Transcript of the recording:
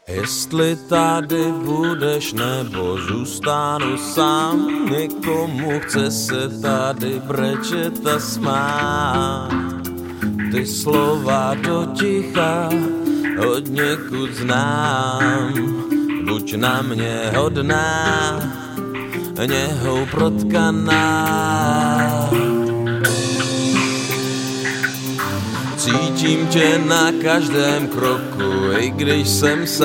Jestli tady budeš nebo zůstanu sám, někomu chce se tady brečet a smát. Ty slova do ticha od někud znám, buď na mě hodná, něhou protkaná. Cítím tě na každém kroku, i když jsem